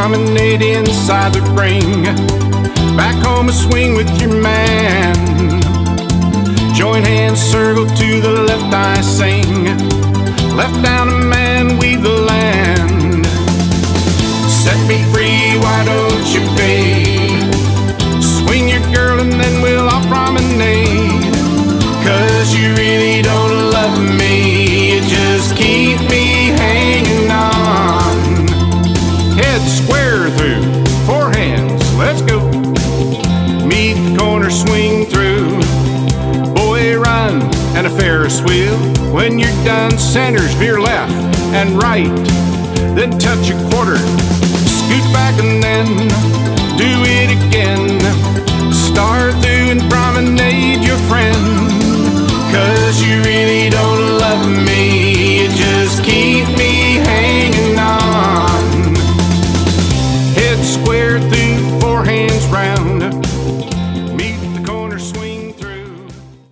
promenade inside the ring. Back home a swing with your man. Join hands, circle to the left, I sing. Left down a man, weave the land. Set me free, why don't you, babe? Swing your girl and then we'll all promenade. 'Cause you really don't love me, you just keep me hanging on. Head square through, four hands, let's go. Meet the corner, swing through. Boy, run and a Ferris wheel. When you're done, centers, veer left and right. Then touch a quarter, scoot back and then do it again. Star through and promenade your friend. 'Cause you